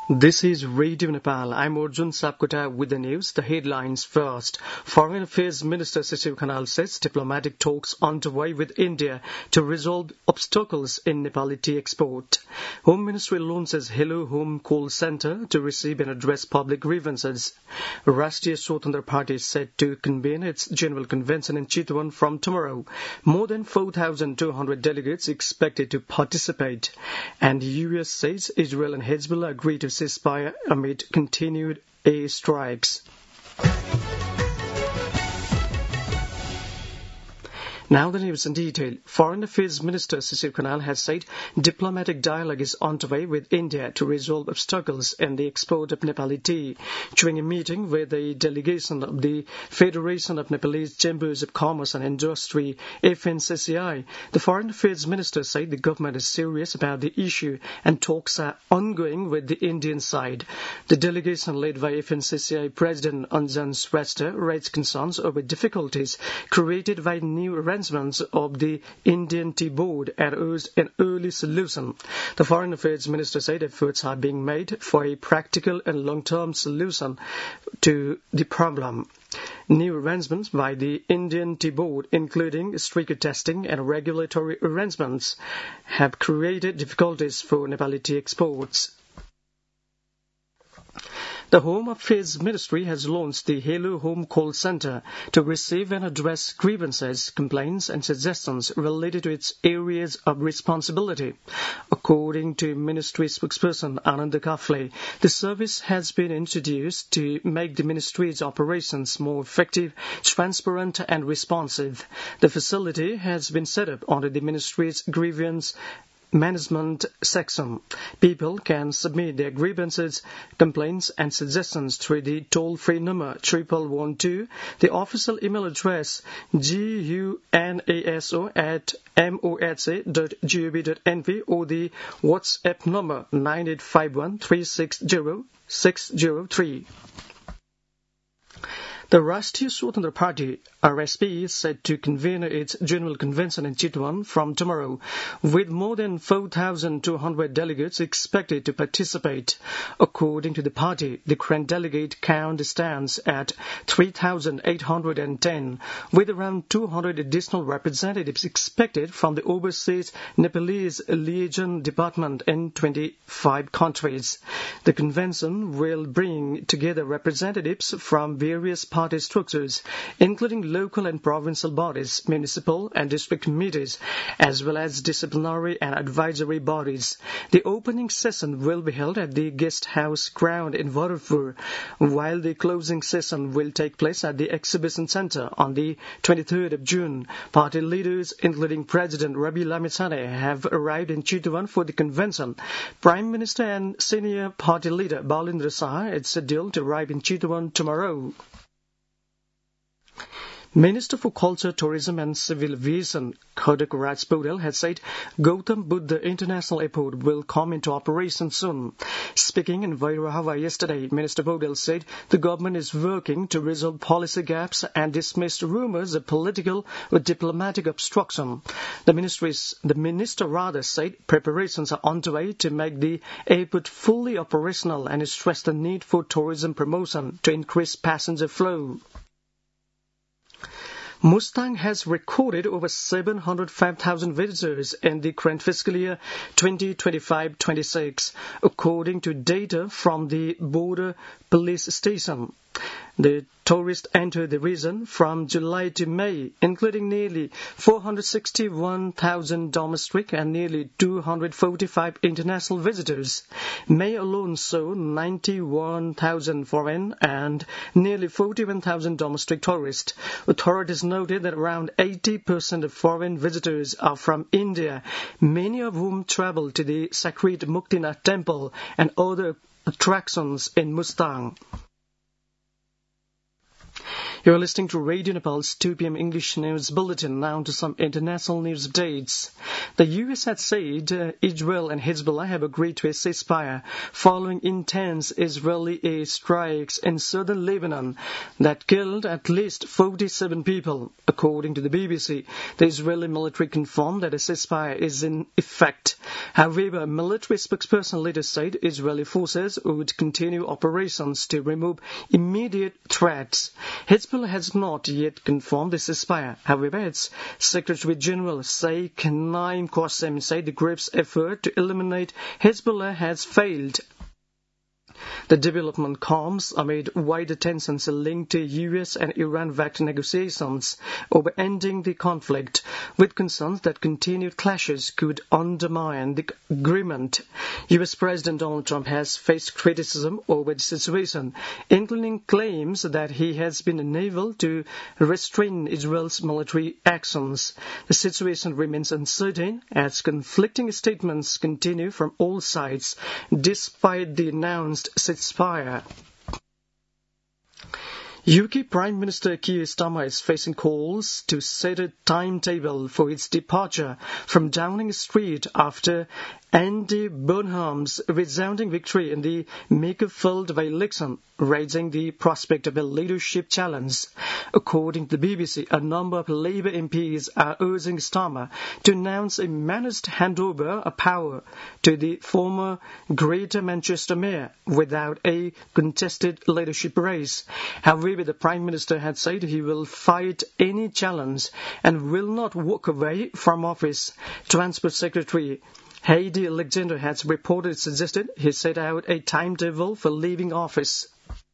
This is Radio Nepal. I'm Arjun Sapkota with the news. The headlines first. Foreign Affairs Minister Sasiv Khanal says diplomatic talks underway with India to resolve obstacles in Nepali tea export. Home Ministry launches Hello Home call center to receive and address public grievances. Rashtriya Swatantra Party is set to convene its general convention in Chitwan from tomorrow. More than 4,200 delegates expected to participate. And the US says Israel and Hezbollah agree to ceasefire amid continued air strikes. Now the news in detail. Foreign Affairs Minister Sasiv Khanal has said diplomatic dialogue is underway with India to resolve obstacles in the export of Nepali tea. During a meeting with the delegation of the Federation of Nepalese Chambers of Commerce and Industry, FNCCI, the Foreign Affairs Minister said the government is serious about the issue and talks are ongoing with the Indian side. The delegation led by FNCCI President Anjan Shrestha raised concerns over difficulties created by new arrangements of the Indian Tea Board and urged an early solution. The Foreign Affairs Minister said efforts are being made for a practical and long-term solution to the problem. New arrangements by the Indian Tea Board, including stricter testing and regulatory arrangements, have created difficulties for Nepali tea exports. The Home Affairs Ministry has launched the Hello Home call center to receive and address grievances, complaints and suggestions related to its areas of responsibility. According to Ministry spokesperson Anand Kafle, the service has been introduced to make the Ministry's operations more effective, transparent and responsive. The facility has been set up under the Ministry's grievance management section. People can submit their grievances, complaints and suggestions through the toll-free number 1112, the official email address gunaso@mohc.gov.np or the WhatsApp number 9851 360 603. The Rashtriya Swatantra Party, RSP, is set to convene its general convention in Chitwan from tomorrow, with more than 4,200 delegates expected to participate. According to the party, the current delegate count stands at 3,810, with around 200 additional representatives expected from the Overseas Nepalese Liaison Department in 25 countries. The convention will bring together representatives from various party structures, including local and provincial bodies, municipal and district committees, as well as disciplinary and advisory bodies. The opening session will be held at the Guest House ground in Vadapur, while the closing session will take place at the Exhibition Centre on the 23rd of June. Party leaders, including President Rabi Lamitsane, have arrived in Chitwan for the convention. Prime Minister and senior party leader Balendra Saha is scheduled to arrive in Chitwan tomorrow. Minister for Culture, Tourism and Civil Aviation, Khadak Raj Paudel, has said Gautam Buddha International Airport will come into operation soon. Speaking in Vairahava yesterday, Minister Paudel said the government is working to resolve policy gaps and dismissed rumours of political or diplomatic obstruction. The minister said preparations are underway to make the airport fully operational and stressed the need for tourism promotion to increase passenger flow. Mustang has recorded over 705,000 visitors in the current fiscal year 2025-26, according to data from the border police station. The tourists entered the region from July to May, including nearly 461,000 domestic and nearly 245 international visitors. May alone saw 91,000 foreign and nearly 41,000 domestic tourists. Authorities noted that around 80% of foreign visitors are from India, many of whom travel to the sacred Muktinath temple and other attractions in Mustang. You're listening to Radio Nepal's 2 p.m. English News Bulletin. Now to some international news updates. The US has said Israel and Hezbollah have agreed to a ceasefire following intense Israeli airstrikes in southern Lebanon that killed at least 47 people. According to the BBC, the Israeli military confirmed that a ceasefire is in effect. However, a military spokesperson later said Israeli forces would continue operations to remove immediate threats. Hezbollah has not yet confirmed the ceasefire. However, its Secretary General Sheikh Naim Qassem said the group's effort to eliminate Hezbollah has failed. The development comes amid wider tensions linked to US and Iran-backed negotiations over ending the conflict, with concerns that continued clashes could undermine the agreement. US President Donald Trump has faced criticism over the situation, including claims that he has been unable to restrain Israel's military actions. The situation remains uncertain as conflicting statements continue from all sides, despite the announced ceasefire. UK Prime Minister Keir Starmer is facing calls to set a timetable for its departure from Downing Street after Andy Burnham's resounding victory in the Makerfield by-election, raising the prospect of a leadership challenge. According to the BBC, a number of Labour MPs are urging Starmer to announce a managed handover of power to the former Greater Manchester Mayor without a contested leadership race. However, the Prime Minister had said he will fight any challenge and will not walk away from office. Transport Secretary Heidi Alexander has reportedly suggested he set out a timetable for leaving office.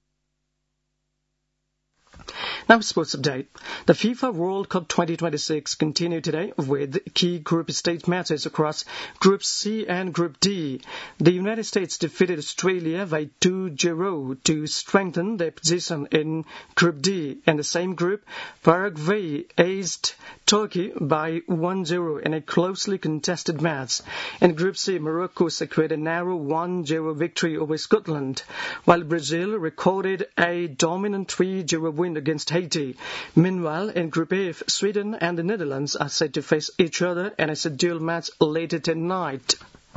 Now, sports update. The FIFA World Cup 2026 continued today with key group stage matches across Group C and Group D. The United States defeated Australia by 2-0 to strengthen their position in Group D. In the same group, Paraguay aced Turkey by 1-0 in a closely contested match. In Group C, Morocco secured a narrow 1-0 victory over Scotland, while Brazil recorded a dominant 3-0 win against Haiti. Meanwhile, in Group F, Sweden and the Netherlands are set to face each other in a scheduled match later tonight.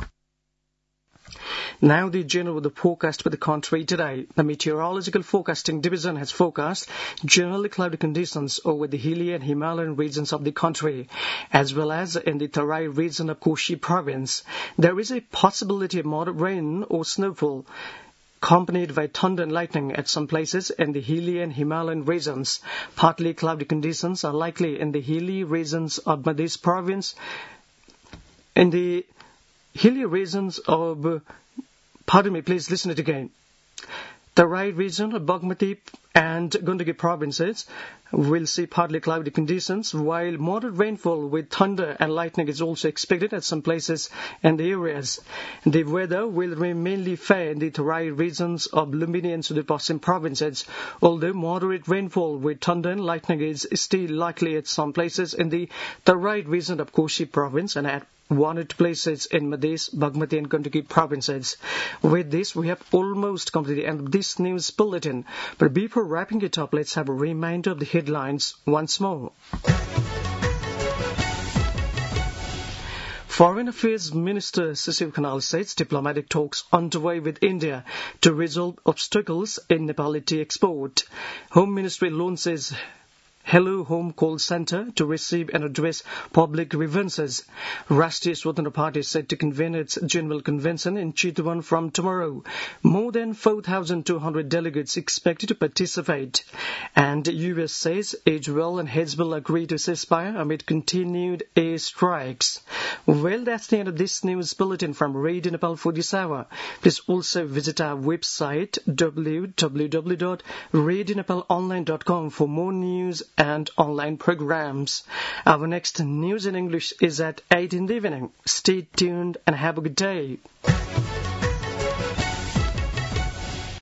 Now the general weather forecast for the country today. The Meteorological Forecasting Division has forecast generally cloudy conditions over the hilly and Himalayan regions of the country, as well as in the Tarai region of Koshi province. There is a possibility of moderate rain or snowfall, accompanied by thunder and lightning at some places in the hilly and Himalayan regions. Partly cloudy conditions are likely in the hilly regions of Madhya province. In the hilly regions of... please listen it again. The right region of Bagmati and Gandaki provinces will see partly cloudy conditions, while moderate rainfall with thunder and lightning is also expected at some places in the areas. The weather will remain mainly fair in the Tarai regions of Lumbini and Sudurpasim provinces, although moderate rainfall with thunder and lightning is still likely at some places in the Tarai region of Koshi province and at one or two places in Madhya, Bagmati and Gandaki provinces. With this, we have almost come to the end of this news bulletin. But before wrapping it up, let's have a reminder of the headlines once more. Foreign Affairs Minister Shishir Khanal says diplomatic talks underway with India to resolve obstacles in Nepali tea export. Home Ministry launches Hello Home Call Center to receive and address public grievances. Rashtriya Swatantra Party is set to convene its general convention in Chitwan from tomorrow. More than 4,200 delegates expected to participate. And the US says Israel and Hezbollah agree to ceasefire amid continued airstrikes. Well, that's the end of this news bulletin from Radio Nepal for this hour. Please also visit our website www.radionepalonline.com for more news and online programs. Our next news in English is at 8 in the evening. Stay tuned and have a good day.